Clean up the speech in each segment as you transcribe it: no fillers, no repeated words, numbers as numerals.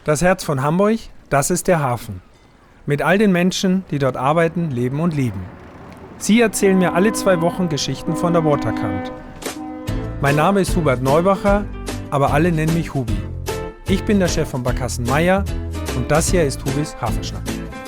Das Herz von Hamburg, das ist der Hafen. Mit all den Menschen, die dort arbeiten, leben und lieben. Sie erzählen mir alle 2 Wochen Geschichten von der Waterkant. Mein Name ist Hubert Neubacher, aber alle nennen mich Hubi. Ich bin der Chef von Barkassen Meier und das hier ist Hubis Hafenschnack.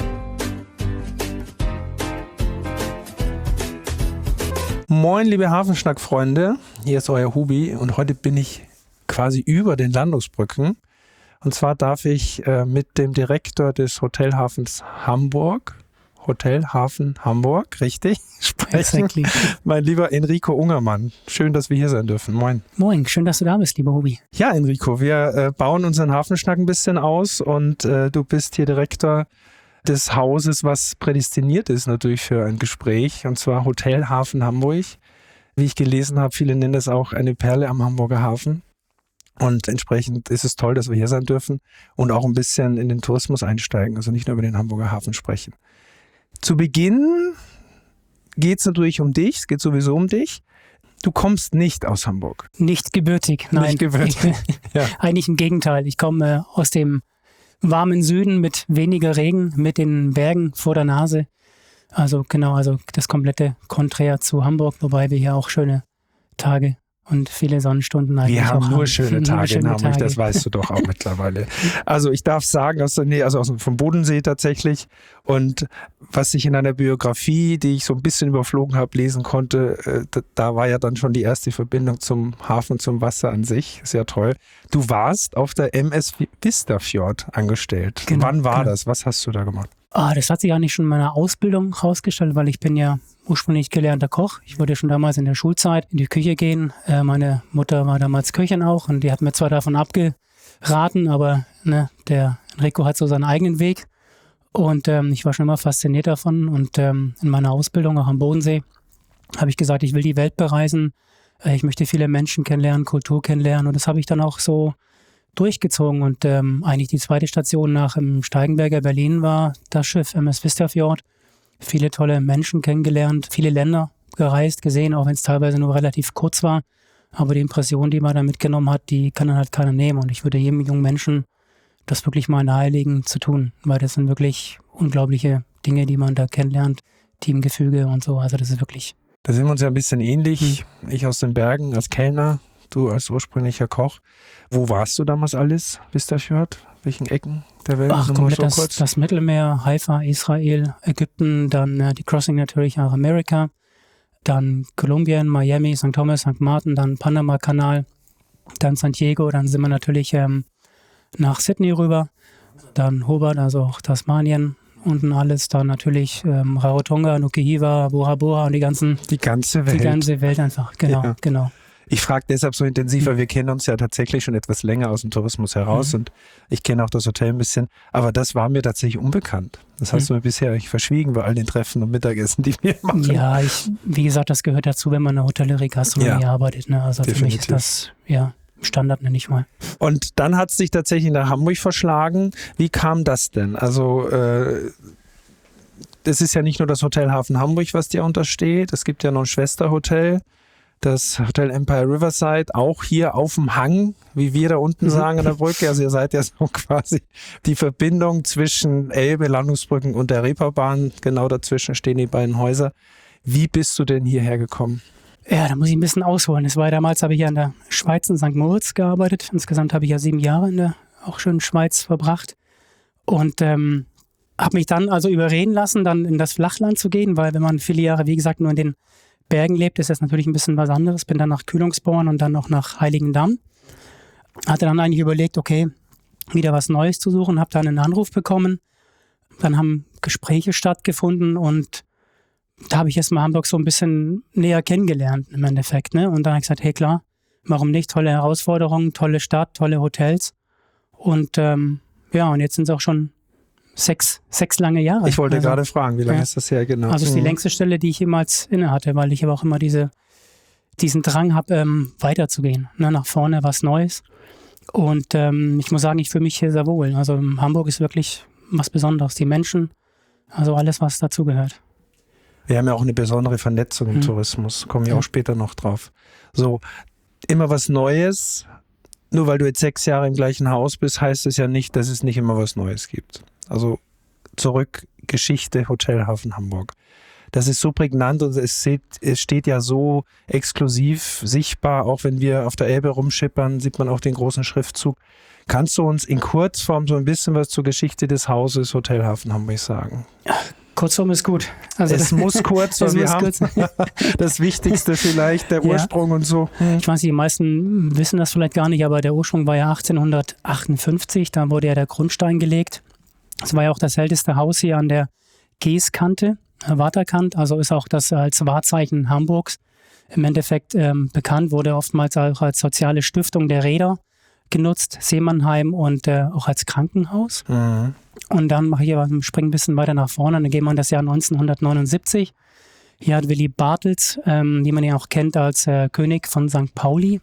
Moin, liebe Hafenschnack-Freunde, hier ist euer Hubi und heute bin ich quasi über den Landungsbrücken. Und zwar darf ich mit dem Direktor des Hotelhafens Hamburg, Hotelhafen Hamburg, richtig, sprechen. Exactly. Mein lieber Enrico Ungermann. Schön, dass wir hier sein dürfen. Moin. Moin, schön, dass du da bist, lieber Hubi. Ja, Enrico, wir bauen unseren Hafenschnack ein bisschen aus und du bist hier Direktor des Hauses, was prädestiniert ist natürlich für ein Gespräch, und zwar Hotelhafen Hamburg. Wie ich gelesen habe, viele nennen das auch eine Perle am Hamburger Hafen. Und entsprechend ist es toll, dass wir hier sein dürfen und auch ein bisschen in den Tourismus einsteigen, also nicht nur über den Hamburger Hafen sprechen. Zu Beginn geht es natürlich um dich, es geht sowieso um dich. Du kommst nicht aus Hamburg. Nicht gebürtig, nein. Nicht gebürtig, ja. Eigentlich im Gegenteil. Ich komme aus dem warmen Süden mit weniger Regen, mit den Bergen vor der Nase. Also das komplette Konträr zu Hamburg, wobei wir hier auch schöne Tage und viele Sonnenstunden eigentlich wir haben auch nur schöne Tage in Hamburg, Tage. Das weißt du doch auch mittlerweile. Also ich darf sagen, vom Bodensee tatsächlich. Und was ich in einer Biografie, die ich so ein bisschen überflogen habe, lesen konnte, da war ja dann schon die erste Verbindung zum Hafen, zum Wasser an sich. Sehr toll. Du warst auf der MS Vistafjord angestellt. Genau, Wann war genau. das? Was hast du da gemacht? Das hat sich eigentlich schon in meiner Ausbildung rausgestellt, weil ich bin ja ursprünglich gelernter Koch. Ich wollte schon damals in der Schulzeit in die Küche gehen. Meine Mutter war damals Köchin auch und die hat mir zwar davon abgeraten, aber der Enrico hat so seinen eigenen Weg und ich war schon immer fasziniert davon. Und in meiner Ausbildung auch am Bodensee habe ich gesagt, ich will die Welt bereisen. Ich möchte viele Menschen kennenlernen, Kultur kennenlernen, und das habe ich dann auch so durchgezogen. Und eigentlich die zweite Station nach dem Steigenberger Berlin war das Schiff MS Vistafjord. Viele tolle Menschen kennengelernt, viele Länder gereist, gesehen, auch wenn es teilweise nur relativ kurz war. Aber die Impression, die man da mitgenommen hat, die kann dann halt keiner nehmen. Und ich würde jedem jungen Menschen das wirklich mal nahelegen zu tun, weil das sind wirklich unglaubliche Dinge, die man da kennenlernt, Teamgefüge und so. Also das ist wirklich... Da sind wir uns ja ein bisschen ähnlich. Ich aus den Bergen als Kellner, du als ursprünglicher Koch. Wo warst du damals alles, Vistafjord? Welchen Ecken der Welt? Ach, komplett das Mittelmeer, Haifa, Israel, Ägypten, dann die Crossing natürlich nach Amerika, dann Kolumbien, Miami, St. Thomas, St. Martin, dann Panama-Kanal, dann San Diego, dann sind wir natürlich nach Sydney rüber, dann Hobart, also auch Tasmanien, unten alles, dann natürlich Rarotonga, Nuku'hiva, Bora Bora und die ganze Welt. Die ganze Welt einfach, genau. Ich frage deshalb so intensiv, weil wir kennen uns ja tatsächlich schon etwas länger aus dem Tourismus heraus und ich kenne auch das Hotel ein bisschen, aber das war mir tatsächlich unbekannt. Das hast du mir bisher verschwiegen bei all den Treffen und Mittagessen, die wir machen. Ja, wie gesagt, das gehört dazu, wenn man in der Hotellerie, Gastronomie arbeitet. Ne? Also definitiv. Für mich ist das Standard, nenne ich mal. Und dann hat es dich tatsächlich nach Hamburg verschlagen. Wie kam das denn? Also das ist ja nicht nur das Hotelhafen Hamburg, was dir untersteht. Es gibt ja noch ein Schwesterhotel. Das Hotel Empire Riverside, auch hier auf dem Hang, wie wir da unten sagen an der Brücke. Also ihr seid ja so quasi die Verbindung zwischen Elbe, Landungsbrücken und der Reeperbahn. Genau dazwischen stehen die beiden Häuser. Wie bist du denn hierher gekommen? Ja, da muss ich ein bisschen ausholen. Damals habe ich ja in der Schweiz in St. Moritz gearbeitet. Insgesamt habe ich ja 7 Jahre in der auch schönen Schweiz verbracht. Und habe mich dann also überreden lassen, dann in das Flachland zu gehen, weil wenn man viele Jahre, wie gesagt, nur in den Bergen lebt, ist das natürlich ein bisschen was anderes. Bin dann nach Kühlungsborn und dann noch nach Heiligendamm. Hatte dann eigentlich überlegt, okay, wieder was Neues zu suchen. Habe dann einen Anruf bekommen. Dann haben Gespräche stattgefunden und da habe ich erstmal Hamburg so ein bisschen näher kennengelernt im Endeffekt. Ne? Und dann habe ich gesagt, hey klar, warum nicht? Tolle Herausforderungen, tolle Stadt, tolle Hotels. Und und jetzt sind es auch schon sechs lange Jahre. Ich wollte gerade fragen, wie lange ist das her genau? Also es ist die längste Stelle, die ich jemals inne hatte, weil ich aber auch immer diesen Drang habe, weiterzugehen, nach vorne, was Neues. Und ich muss sagen, ich fühle mich hier sehr wohl. Also Hamburg ist wirklich was Besonderes. Die Menschen, also alles, was dazugehört. Wir haben ja auch eine besondere Vernetzung im Tourismus, kommen wir auch später noch drauf. So, immer was Neues. nur weil du jetzt 6 Jahre im gleichen Haus bist, heißt es ja nicht, dass es nicht immer was Neues gibt. Also zurück, Geschichte, Hotelhafen Hamburg. Das ist so prägnant und es steht ja so exklusiv sichtbar, auch wenn wir auf der Elbe rumschippern, sieht man auch den großen Schriftzug. Kannst du uns in Kurzform so ein bisschen was zur Geschichte des Hauses Hotelhafen Hamburg sagen? Kurzform ist gut. Also es muss kurz, weil wir haben das Wichtigste vielleicht, der Ursprung und so. Ich weiß nicht, die meisten wissen das vielleicht gar nicht, aber der Ursprung war ja 1858, da wurde ja der Grundstein gelegt. Es war ja auch das älteste Haus hier an der Geeskante, Waterkant, also ist auch das als Wahrzeichen Hamburgs im Endeffekt bekannt, wurde oftmals auch als soziale Stiftung der Reeder genutzt, Seemannheim und auch als Krankenhaus. Mhm. Und dann springen ein bisschen weiter nach vorne, dann gehen wir in das Jahr 1979. Hier hat Willy Bartels, wie man ihn auch kennt als König von St. Pauli,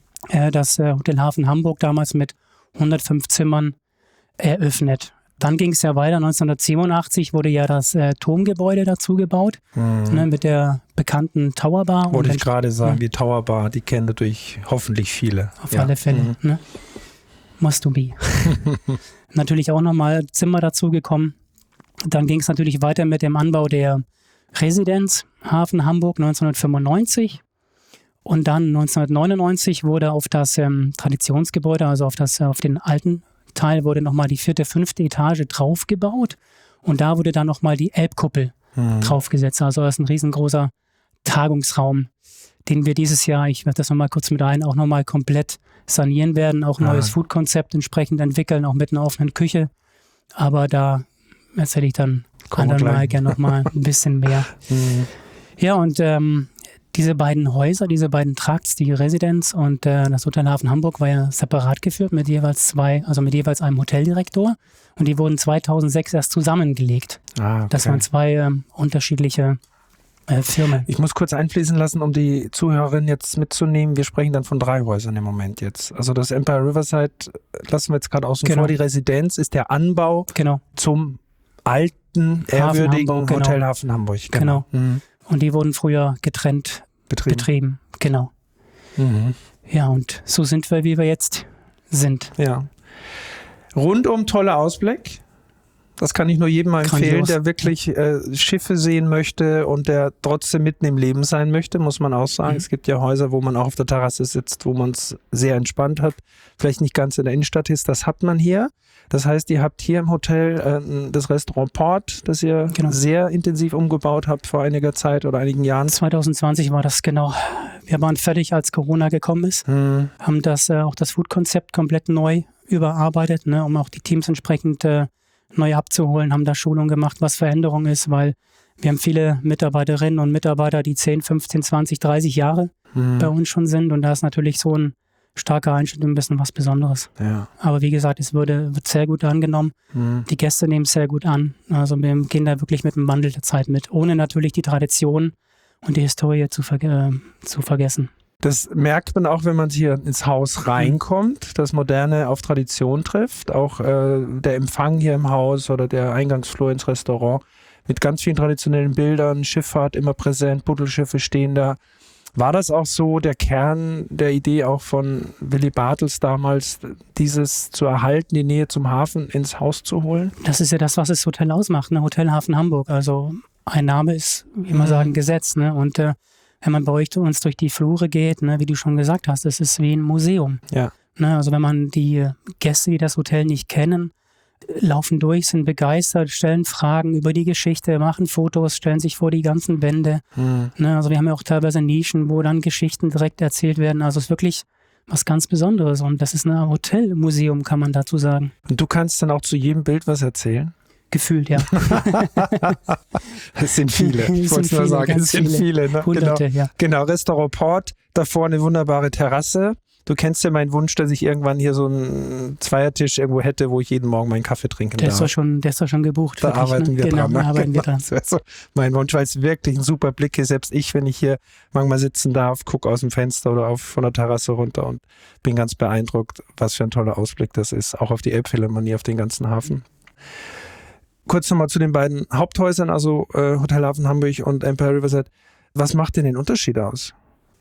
das Hotelhafen Hamburg damals mit 105 Zimmern eröffnet. Dann ging es ja weiter, 1987 wurde ja das Turmgebäude dazu gebaut, mit der bekannten Tower Bar. Wollte ich gerade sagen, die Tower Bar, die kennen natürlich hoffentlich viele. Auf alle Fälle. Ne? Must to be. Natürlich auch nochmal Zimmer dazugekommen. Dann ging es natürlich weiter mit dem Anbau der Residenz Hafen Hamburg 1995. Und dann 1999 wurde auf das Traditionsgebäude, also auf den alten Teil, wurde nochmal die 4., 5. Etage draufgebaut. Und da wurde dann nochmal die Elbkuppel draufgesetzt. Also das ist ein riesengroßer Tagungsraum, den wir dieses Jahr, ich werde das nochmal kurz mit ein, auch nochmal komplett sanieren werden, auch ein neues Food-Konzept entsprechend entwickeln, auch mit einer offenen Küche. Aber da erzähle ich dann anderen Mal gerne nochmal ein bisschen mehr. Ja, und diese beiden Häuser, diese beiden Trakts, die Residenz und das Hotelhafen Hamburg war ja separat geführt mit jeweils einem Hoteldirektor. Und die wurden 2006 erst zusammengelegt. Okay. Das waren 2 unterschiedliche Firmen. Ich muss kurz einfließen lassen, um die Zuhörerinnen jetzt mitzunehmen. Wir sprechen dann von 3 Häusern im Moment jetzt. Also das Empire Riverside lassen wir jetzt gerade außen vor. Die Residenz ist der Anbau zum alten, ehrwürdigen Hotelhafen Hamburg. Genau. Und die wurden früher getrennt betrieben. Genau. Ja, und so sind wir, wie wir jetzt sind. Ja. Rundum toller Ausblick. Das kann ich nur jedem mal empfehlen, der wirklich Schiffe sehen möchte und der trotzdem mitten im Leben sein möchte, muss man auch sagen. Es gibt ja Häuser, wo man auch auf der Terrasse sitzt, wo man es sehr entspannt hat, vielleicht nicht ganz in der Innenstadt ist. Das hat man hier. Das heißt, ihr habt hier im Hotel das Restaurant Port, das ihr sehr intensiv umgebaut habt vor einiger Zeit oder einigen Jahren. 2020 war das genau. Wir waren fertig, als Corona gekommen ist, haben auch das Food-Konzept komplett neu überarbeitet, um auch die Teams entsprechend neu abzuholen, haben da Schulung gemacht, was Veränderung ist, weil wir haben viele Mitarbeiterinnen und Mitarbeiter, die 10, 15, 20, 30 Jahre bei uns schon sind und da ist natürlich so ein starker Einschnitt ein bisschen was Besonderes. Ja. Aber wie gesagt, es wird sehr gut angenommen. Die Gäste nehmen es sehr gut an. Also wir gehen da wirklich mit dem Wandel der Zeit mit, ohne natürlich die Tradition und die Historie zu vergessen. Das merkt man auch, wenn man hier ins Haus reinkommt, dass Moderne auf Tradition trifft. Auch der Empfang hier im Haus oder der Eingangsflur ins Restaurant mit ganz vielen traditionellen Bildern, Schifffahrt immer präsent, Buddelschiffe stehen da. War das auch so der Kern der Idee auch von Willy Bartels damals, dieses zu erhalten, die Nähe zum Hafen ins Haus zu holen? Das ist ja das, was das Hotel ausmacht, ne? Hotelhafen Hamburg. Also ein Name ist, wie man sagen, Gesetz. Ne? Und wenn man bei uns durch die Flure geht, ne, wie du schon gesagt hast, es ist wie ein Museum. Ja. Ne? Also wenn man die Gäste, die das Hotel nicht kennen, laufen durch, sind begeistert, stellen Fragen über die Geschichte, machen Fotos, stellen sich vor die ganzen Wände. Ne, also wir haben ja auch teilweise Nischen, wo dann Geschichten direkt erzählt werden. Also es ist wirklich was ganz Besonderes und das ist ein Hotelmuseum, kann man dazu sagen. Und du kannst dann auch zu jedem Bild was erzählen? Gefühlt, ja. Es sind viele. Ich wollte nur sagen, es sind viele. Ne? Hunderte, ja. Genau, Restaurant Port, davor eine wunderbare Terrasse. Du kennst ja meinen Wunsch, dass ich irgendwann hier so einen Zweiertisch irgendwo hätte, wo ich jeden Morgen meinen Kaffee trinken darf. Der ist doch schon gebucht. Da arbeiten wir dran. Da arbeiten wir dran. Das wäre so mein Wunsch, weil es wirklich ein super Blick ist. Selbst ich, wenn ich hier manchmal sitzen darf, gucke aus dem Fenster oder von der Terrasse runter und bin ganz beeindruckt, was für ein toller Ausblick das ist. Auch auf die Elbphilharmonie, auf den ganzen Hafen. Kurz nochmal zu den beiden Haupthäusern, also Hotelhafen Hamburg und Empire Riverside. Was macht denn den Unterschied aus?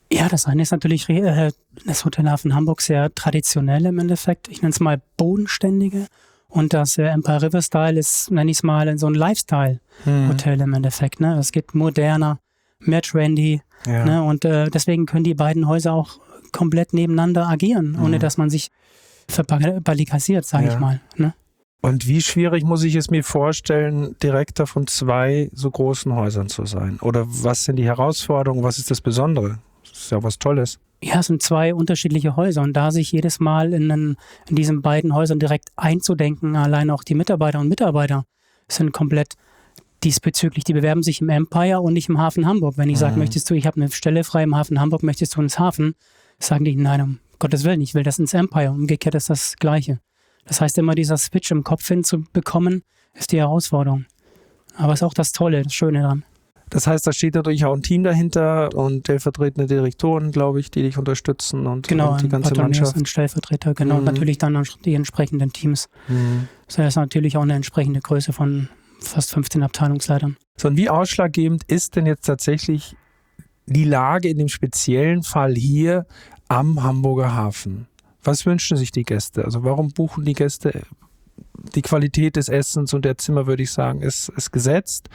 Ja, das eine ist natürlich das Hotel Hafen Hamburg sehr traditionell im Endeffekt. Ich nenne es mal bodenständige. Und das Empire River Style ist, nenne ich es mal, so ein Lifestyle-Hotel im Endeffekt. Ne? Es geht moderner, mehr trendy. Ja. Ne? Und deswegen können die beiden Häuser auch komplett nebeneinander agieren, ohne dass man sich verbarrikadiert, sage ich mal. Ne? Und wie schwierig muss ich es mir vorstellen, Direktor von 2 so großen Häusern zu sein? Oder was sind die Herausforderungen? Was ist das Besondere? Das ist ja was Tolles. Ja, es sind 2 unterschiedliche Häuser und da sich jedes Mal in diesen beiden Häusern direkt einzudenken, allein auch die Mitarbeiter und Mitarbeiter sind komplett diesbezüglich, die bewerben sich im Empire und nicht im Hafen Hamburg. Wenn ich sage, möchtest du, ich habe eine Stelle frei im Hafen Hamburg, möchtest du ins Hafen, sagen die, nein, um Gottes Willen, ich will das ins Empire. Umgekehrt ist das Gleiche. Das heißt, immer dieser Switch im Kopf hinzubekommen, ist die Herausforderung. Aber es ist auch das Tolle, das Schöne daran. Das heißt, da steht natürlich auch ein Team dahinter und stellvertretende Direktoren, glaube ich, die dich unterstützen und die ganze Mannschaft. Und Stellvertreter, genau. Und natürlich dann auch die entsprechenden Teams. Das ist natürlich auch eine entsprechende Größe von fast 15 Abteilungsleitern. So, und wie ausschlaggebend ist denn jetzt tatsächlich die Lage in dem speziellen Fall hier am Hamburger Hafen? Was wünschen sich die Gäste? Also warum buchen die Gäste? Die Qualität des Essens und der Zimmer, würde ich sagen, ist gesetzt.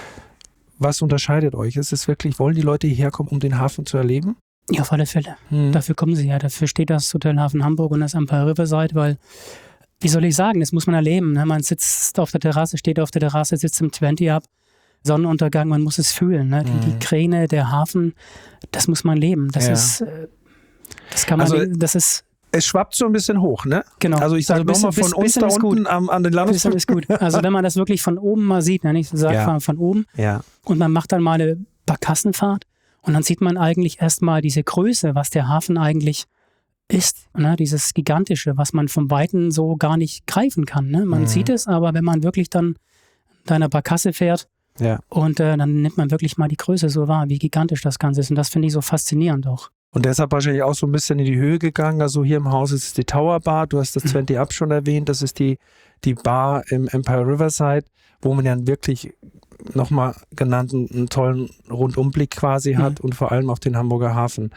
Was unterscheidet euch? Ist es wirklich, wollen die Leute hierher kommen, um den Hafen zu erleben? Ja, auf alle Fälle. Dafür kommen sie ja. Dafür steht das Hotel Hafen Hamburg und das Empire Riverside, weil, wie soll ich sagen, das muss man erleben. Ne? Man sitzt auf der Terrasse, steht auf der Terrasse, sitzt im 20-Up, Sonnenuntergang, man muss es fühlen. Ne? Die Kräne, der Hafen, das muss man leben. Das ist, das kann man, das ist... Es schwappt so ein bisschen hoch, ne? Genau. Also ich sage nochmal von uns da unten an den Landesflug. Ist gut. Also wenn man das wirklich von oben mal sieht, ne? Ich sage von oben, und man macht dann mal eine Barkassenfahrt und dann sieht man eigentlich erstmal diese Größe, was der Hafen eigentlich ist, ne? Dieses Gigantische, was man vom Weiten so gar nicht greifen kann. Ne? Man sieht es, aber wenn man wirklich dann da in der Barkasse fährt und dann nimmt man wirklich mal die Größe so wahr, wie gigantisch das Ganze ist. Und das finde ich so faszinierend auch. Und deshalb wahrscheinlich auch so ein bisschen in die Höhe gegangen. Also hier im Haus ist es die Tower Bar, du hast das 20-Up schon erwähnt, das ist die Bar im Empire Riverside, wo man ja wirklich nochmal genannt einen tollen Rundumblick quasi hat und vor allem auf den Hamburger Hafen.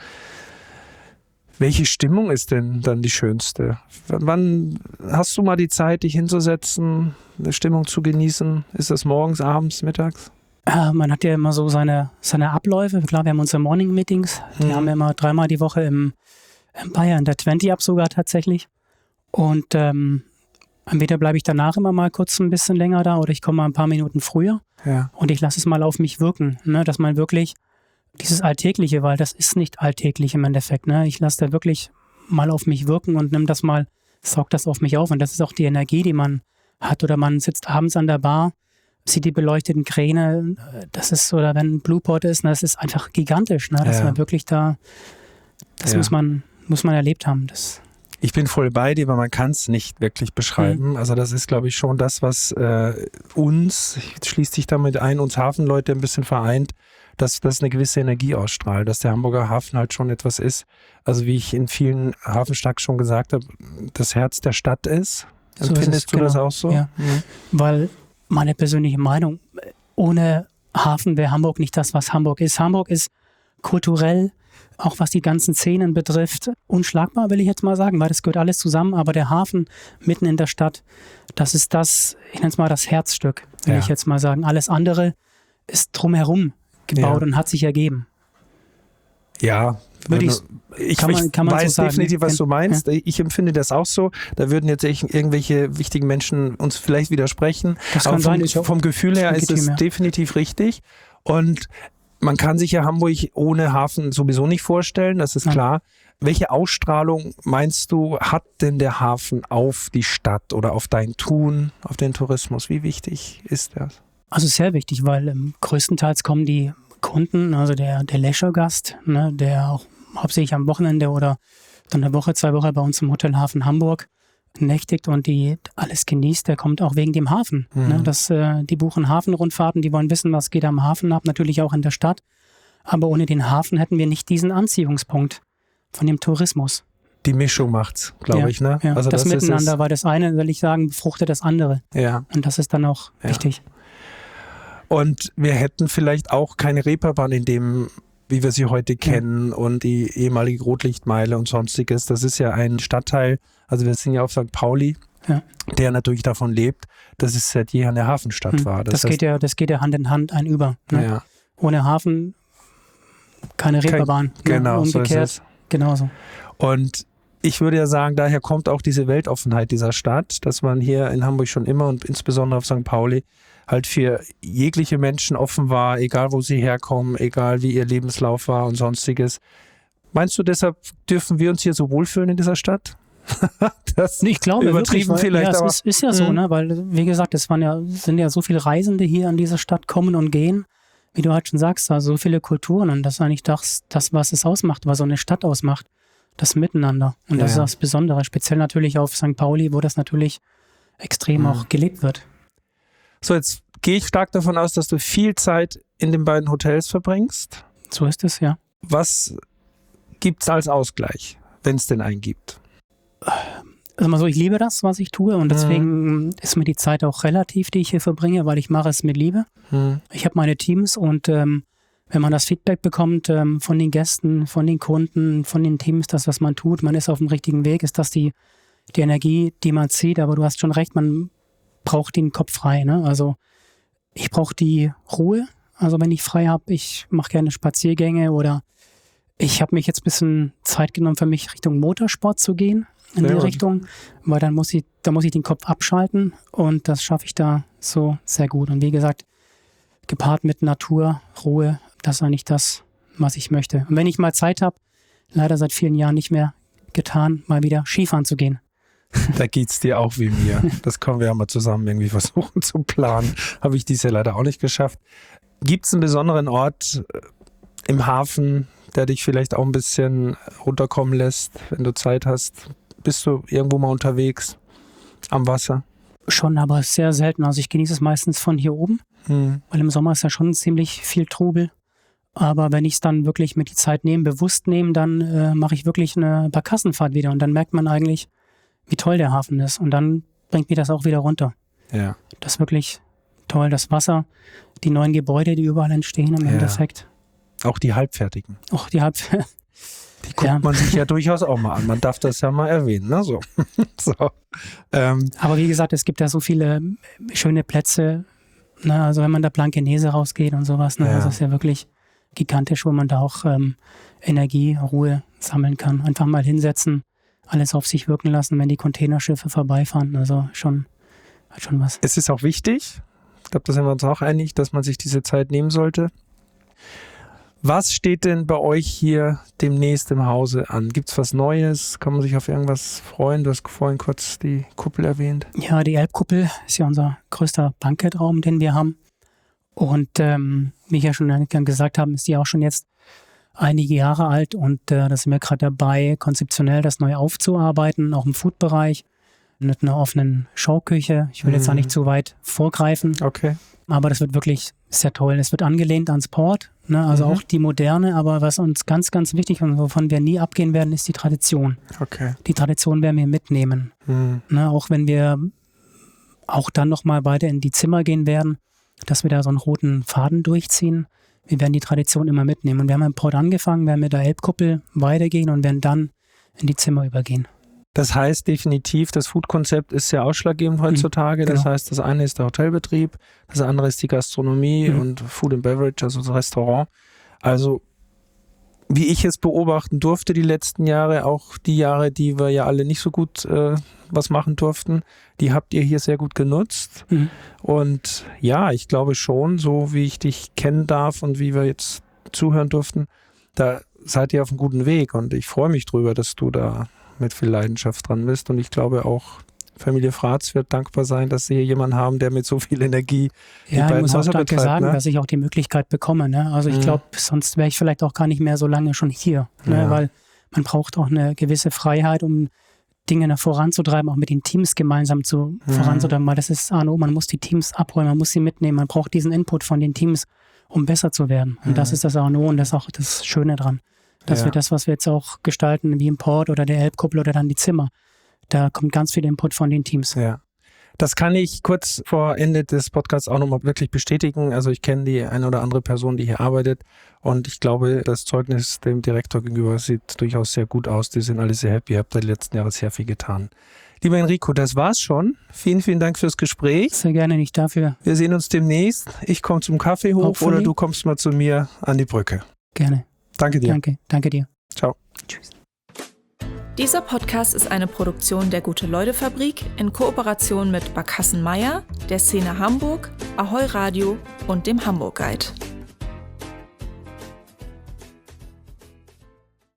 Welche Stimmung ist denn dann die schönste? Wann hast du mal die Zeit, dich hinzusetzen, eine Stimmung zu genießen? Ist das morgens, abends, mittags? Man hat ja immer so seine Abläufe. Klar, wir haben unsere Morning Meetings. Die haben wir immer 3-mal die Woche im Empire, in der 20-Up sogar tatsächlich. Und entweder bleibe ich danach immer mal kurz ein bisschen länger da oder ich komme mal ein paar Minuten früher. Ja. Und ich lasse es mal auf mich wirken. Ne? Dass man wirklich dieses Alltägliche, weil das ist nicht alltäglich im Endeffekt. Ne? Ich lasse da wirklich mal auf mich wirken und nimm das mal, saugt das auf mich auf. Und das ist auch die Energie, die man hat. Oder man sitzt abends an der Bar, sieht die beleuchteten Kräne, das ist, oder wenn ein Blueport ist, das ist einfach gigantisch, ne? Dass man wirklich da, das muss man erlebt haben. Ich bin voll bei dir, weil man kann es nicht wirklich beschreiben. Also das ist, glaube ich, schon das, was uns, schließt sich damit ein, uns Hafenleute ein bisschen vereint, dass das eine gewisse Energie ausstrahlt, dass der Hamburger Hafen halt schon etwas ist, also wie ich in vielen Hafenschnacks schon gesagt habe, das Herz der Stadt ist. Empfindest du das auch so? Ja, weil meine persönliche Meinung, ohne Hafen wäre Hamburg nicht das, was Hamburg ist. Hamburg ist kulturell, auch was die ganzen Szenen betrifft, unschlagbar, will ich jetzt mal sagen, weil das gehört alles zusammen, aber der Hafen mitten in der Stadt, das ist das, ich nenne es mal das Herzstück, will ich jetzt mal sagen. Alles andere ist drumherum gebaut und hat sich ergeben. Ja, ich weiß so definitiv, was du meinst. Ja. Ich empfinde das auch so. Da würden jetzt irgendwelche wichtigen Menschen uns vielleicht widersprechen. Das kann sein, vom Gefühl her ist es definitiv richtig. Und man kann sich ja Hamburg ohne Hafen sowieso nicht vorstellen, das ist klar. Welche Ausstrahlung, meinst du, hat denn der Hafen auf die Stadt oder auf dein Tun, auf den Tourismus? Wie wichtig ist das? Also sehr wichtig, weil größtenteils kommen die Kunden, also der Leisure-Gast, ne, der auch hauptsächlich am Wochenende oder dann eine Woche, 2 Wochen bei uns im Hotel Hafen Hamburg nächtigt und die alles genießt, der kommt auch wegen dem Hafen. Ne, die buchen Hafenrundfahrten, die wollen wissen, was geht am Hafen ab, natürlich auch in der Stadt. Aber ohne den Hafen hätten wir nicht diesen Anziehungspunkt von dem Tourismus. Die Mischung macht's, glaube ich. Ne? Ja. Also das Miteinander, weil das eine, will ich sagen, befruchtet das andere. Ja. Und das ist dann auch wichtig. Und wir hätten vielleicht auch keine Reeperbahn in dem wie wir sie heute kennen und die ehemalige Rotlichtmeile und sonstiges. Das ist ja ein Stadtteil, also wir sind ja auf St. Pauli, der natürlich davon lebt, dass es seit jeher eine Hafenstadt war. Das geht ja Hand in Hand über. Ne? Ja. Ohne Hafen keine Reeperbahn. Genau, umgekehrt. So ist es. Genauso. Und ich würde ja sagen, daher kommt auch diese Weltoffenheit dieser Stadt, dass man hier in Hamburg schon immer und insbesondere auf St. Pauli halt für jegliche Menschen offen war, egal wo sie herkommen, egal wie ihr Lebenslauf war und sonstiges. Meinst du, deshalb dürfen wir uns hier so wohlfühlen in dieser Stadt? Das ich glaube übertrieben wirklich, vielleicht, ja, aber es ist ja so, ne? Weil, wie gesagt, sind ja so viele Reisende hier an dieser Stadt kommen und gehen, wie du halt schon sagst, also so viele Kulturen und das ist eigentlich das, was es ausmacht, was so eine Stadt ausmacht, das Miteinander. Und das ist das Besondere, speziell natürlich auf St. Pauli, wo das natürlich extrem auch gelebt wird. So, jetzt gehe ich stark davon aus, dass du viel Zeit in den beiden Hotels verbringst. So ist es, ja. Was gibt es als Ausgleich, wenn es denn einen gibt? Also mal so, ich liebe das, was ich tue und deswegen ist mir die Zeit auch relativ, die ich hier verbringe, weil ich mache es mit Liebe. Ich habe meine Teams und wenn man das Feedback bekommt von den Gästen, von den Kunden, von den Teams, das, was man tut, man ist auf dem richtigen Weg, ist das die Energie, die man zieht. Aber du hast schon recht, man braucht den Kopf frei. Ne? Also ich brauche die Ruhe. Also wenn ich frei habe, ich mache gerne Spaziergänge oder ich habe mich jetzt ein bisschen Zeit genommen für mich Richtung Motorsport zu gehen. In die Richtung, weil dann muss ich den Kopf abschalten und das schaffe ich da so sehr gut. Und wie gesagt, gepaart mit Natur, Ruhe, das ist eigentlich das, was ich möchte. Und wenn ich mal Zeit habe, leider seit vielen Jahren nicht mehr getan, mal wieder Skifahren zu gehen. Da geht's dir auch wie mir. Das können wir ja mal zusammen irgendwie versuchen zu planen. Habe ich dies Jahr leider auch nicht geschafft. Gibt es einen besonderen Ort im Hafen, der dich vielleicht auch ein bisschen runterkommen lässt, wenn du Zeit hast? Bist du irgendwo mal unterwegs am Wasser? Schon, aber sehr selten. Also ich genieße es meistens von hier oben, weil im Sommer ist ja schon ziemlich viel Trubel. Aber wenn ich es dann wirklich mit die Zeit bewusst nehme, dann mache ich wirklich eine Barkassenfahrt wieder. Und dann merkt man eigentlich, wie toll der Hafen ist. Und dann bringt mich das auch wieder runter. Ja. Das ist wirklich toll. Das Wasser, die neuen Gebäude, die überall entstehen im Endeffekt. Auch die halbfertigen. Auch die halbfertigen. Die guckt man sich ja durchaus auch mal an. Man darf das ja mal erwähnen. Ne? So. Aber wie gesagt, es gibt ja so viele schöne Plätze. Ne? Also wenn man da Blankenese rausgeht und sowas. Ne? Das ist ja wirklich gigantisch, wo man da auch Energie, Ruhe sammeln kann. Einfach mal hinsetzen, alles auf sich wirken lassen, wenn die Containerschiffe vorbeifahren. Also schon was. Es ist auch wichtig, ich glaube, da sind wir uns auch einig, dass man sich diese Zeit nehmen sollte. Was steht denn bei euch hier demnächst im Hause an? Gibt es was Neues? Kann man sich auf irgendwas freuen? Du hast vorhin kurz die Kuppel erwähnt. Ja, die Elbkuppel ist ja unser größter Banquetraum, den wir haben. Und wie ich ja schon gesagt habe, ist die auch schon jetzt einige Jahre alt. Und da sind wir gerade dabei, konzeptionell das neu aufzuarbeiten, auch im Food-Bereich. Mit einer offenen Schauküche. Ich will jetzt da nicht zu weit vorgreifen. Okay. Aber das wird wirklich sehr toll. Es wird angelehnt ans Port, ne? Also auch die Moderne, aber was uns ganz, ganz wichtig und wovon wir nie abgehen werden, ist die Tradition. Okay. Die Tradition werden wir mitnehmen. Ne? Auch wenn wir auch dann nochmal weiter in die Zimmer gehen werden, dass wir da so einen roten Faden durchziehen. Wir werden die Tradition immer mitnehmen. Und wir haben im Port angefangen, werden mit der Elbkuppel weitergehen und werden dann in die Zimmer übergehen. Das heißt definitiv, das Food-Konzept ist sehr ausschlaggebend heutzutage. Genau. Das heißt, das eine ist der Hotelbetrieb, das andere ist die Gastronomie und Food and Beverage, also das Restaurant. Also wie ich es beobachten durfte die letzten Jahre, auch die Jahre, die wir ja alle nicht so gut was machen durften, die habt ihr hier sehr gut genutzt. Und ja, ich glaube schon, so wie ich dich kennen darf und wie wir jetzt zuhören durften, da seid ihr auf einem guten Weg und ich freue mich drüber, dass du da mit viel Leidenschaft dran bist. Und ich glaube auch, Familie Fratz wird dankbar sein, dass sie hier jemanden haben, der mit so viel Energie die beiden ich muss auch Häuser danke betreibt, sagen, ne? dass ich auch die Möglichkeit bekomme. Ne? Also ich glaube, sonst wäre ich vielleicht auch gar nicht mehr so lange schon hier. Ne? Weil man braucht auch eine gewisse Freiheit, um Dinge voranzutreiben, auch mit den Teams gemeinsam voranzutreiben. Weil das ist A&O, man muss die Teams abholen, man muss sie mitnehmen. Man braucht diesen Input von den Teams, um besser zu werden. Und das ist das A&O und das ist auch das Schöne dran. Dass wir das, was wir jetzt auch gestalten, wie im Port oder der Elbkuppel oder dann die Zimmer, da kommt ganz viel Input von den Teams. Ja. Das kann ich kurz vor Ende des Podcasts auch nochmal wirklich bestätigen. Also ich kenne die eine oder andere Person, die hier arbeitet und ich glaube, das Zeugnis dem Direktor gegenüber sieht durchaus sehr gut aus. Die sind alle sehr happy. Ihr habt da die letzten Jahre sehr viel getan. Lieber Enrico, das war's schon. Vielen, vielen Dank fürs Gespräch. Sehr gerne, nicht dafür. Wir sehen uns demnächst. Ich komme zum Kaffee hoch Hopefully. oder du kommst mal zu mir an die Brücke. Gerne. Danke dir. Danke dir. Ciao. Tschüss. Dieser Podcast ist eine Produktion der Gute-Leute-Fabrik in Kooperation mit Barkassen Meier, der Szene Hamburg, Ahoi Radio und dem Hamburg Guide.